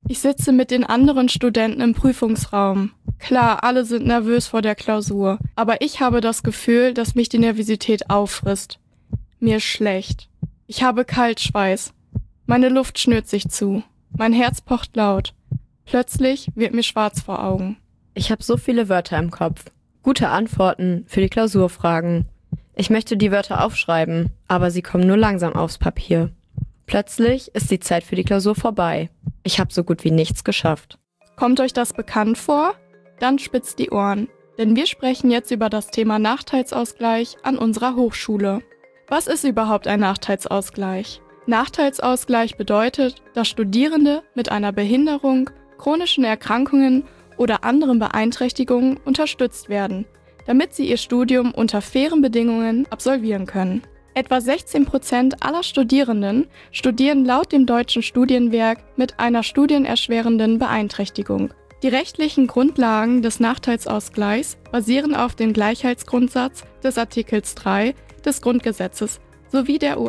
Ich sitze mit den anderen Studenten im Prüfungsraum. Klar, alle sind nervös vor der Klausur, aber ich habe das Gefühl, dass mich die Nervosität auffrisst. Mir ist schlecht. Ich habe Kaltschweiß. Meine Luft schnürt sich zu. Mein Herz pocht laut. Plötzlich wird mir schwarz vor Augen. Ich habe so viele Wörter im Kopf. Gute Antworten für die Klausurfragen. Ich möchte die Wörter aufschreiben, aber sie kommen nur langsam aufs Papier. Plötzlich ist die Zeit für die Klausur vorbei. Ich habe so gut wie nichts geschafft. Kommt euch das bekannt vor? Dann spitzt die Ohren, denn wir sprechen jetzt über das Thema Nachteilsausgleich an unserer Hochschule. Was ist überhaupt ein Nachteilsausgleich? Nachteilsausgleich bedeutet, dass Studierende mit einer Behinderung, chronischen Erkrankungen oder anderen Beeinträchtigungen unterstützt werden, damit sie ihr Studium unter fairen Bedingungen absolvieren können. Etwa 16% aller Studierenden studieren laut dem Deutschen Studienwerk mit einer studienerschwerenden Beeinträchtigung. Die rechtlichen Grundlagen des Nachteilsausgleichs basieren auf dem Gleichheitsgrundsatz des Artikels 3 des Grundgesetzes sowie der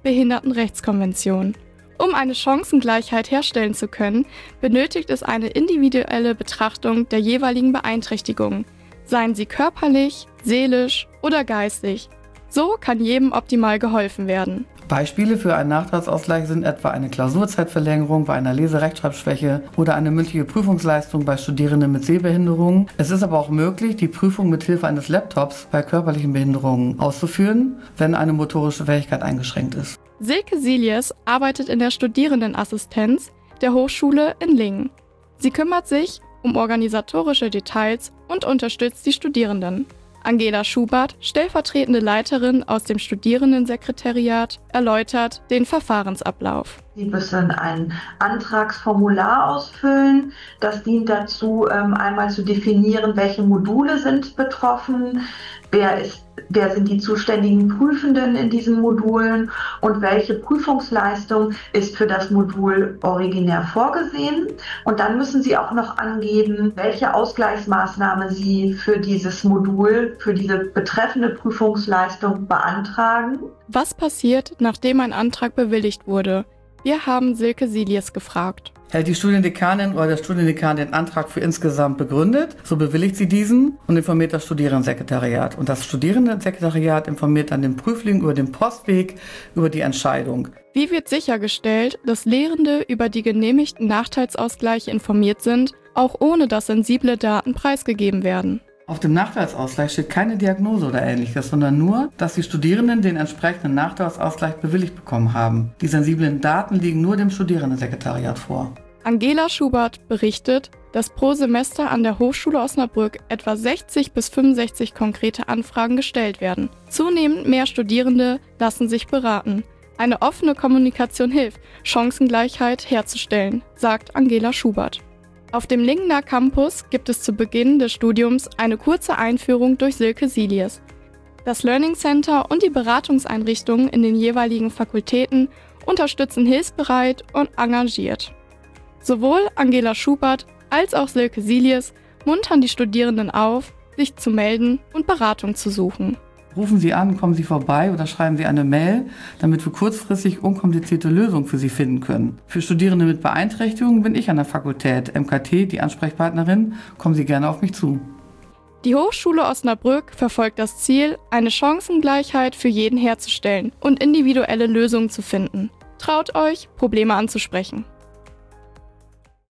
UN-Behindertenrechtskonvention. Um eine Chancengleichheit herstellen zu können, benötigt es eine individuelle Betrachtung der jeweiligen Beeinträchtigungen, seien sie körperlich, seelisch oder geistig. So kann jedem optimal geholfen werden. Beispiele für einen Nachteilsausgleich sind etwa eine Klausurzeitverlängerung bei einer Lese-Rechtschreibschwäche oder eine mündliche Prüfungsleistung bei Studierenden mit Sehbehinderung. Es ist aber auch möglich, die Prüfung mit Hilfe eines Laptops bei körperlichen Behinderungen auszuführen, wenn eine motorische Fähigkeit eingeschränkt ist. Silke Silies arbeitet in der Studierendenassistenz der Hochschule in Lingen. Sie kümmert sich um organisatorische Details und unterstützt die Studierenden. Angela Schubert, stellvertretende Leiterin aus dem Studierendensekretariat, erläutert den Verfahrensablauf. Sie müssen ein Antragsformular ausfüllen. Das dient dazu, einmal zu definieren, welche Module sind betroffen, wer sind die zuständigen Prüfenden in diesen Modulen und welche Prüfungsleistung ist für das Modul originär vorgesehen. Und dann müssen Sie auch noch angeben, welche Ausgleichsmaßnahme Sie für dieses Modul, für diese betreffende Prüfungsleistung beantragen. Was passiert, nachdem ein Antrag bewilligt wurde? Wir haben Silke Silies gefragt. Hält die Studiendekanin oder der Studiendekan den Antrag für insgesamt begründet, so bewilligt sie diesen und informiert das Studierendensekretariat. Und das Studierendensekretariat informiert dann den Prüfling über den Postweg über die Entscheidung. Wie wird sichergestellt, dass Lehrende über die genehmigten Nachteilsausgleiche informiert sind, auch ohne dass sensible Daten preisgegeben werden? Auf dem Nachteilsausgleich steht keine Diagnose oder Ähnliches, sondern nur, dass die Studierenden den entsprechenden Nachteilsausgleich bewilligt bekommen haben. Die sensiblen Daten liegen nur dem Studierendensekretariat vor. Angela Schubert berichtet, dass pro Semester an der Hochschule Osnabrück etwa 60 bis 65 konkrete Anfragen gestellt werden. Zunehmend mehr Studierende lassen sich beraten. Eine offene Kommunikation hilft, Chancengleichheit herzustellen, sagt Angela Schubert. Auf dem Lingener Campus gibt es zu Beginn des Studiums eine kurze Einführung durch Silke Silies. Das Learning Center und die Beratungseinrichtungen in den jeweiligen Fakultäten unterstützen hilfsbereit und engagiert. Sowohl Angela Schubert als auch Silke Silies muntern die Studierenden auf, sich zu melden und Beratung zu suchen. Rufen Sie an, kommen Sie vorbei oder schreiben Sie eine Mail, damit wir kurzfristig unkomplizierte Lösungen für Sie finden können. Für Studierende mit Beeinträchtigungen bin ich an der Fakultät MKT die Ansprechpartnerin. Kommen Sie gerne auf mich zu. Die Hochschule Osnabrück verfolgt das Ziel, eine Chancengleichheit für jeden herzustellen und individuelle Lösungen zu finden. Traut euch, Probleme anzusprechen.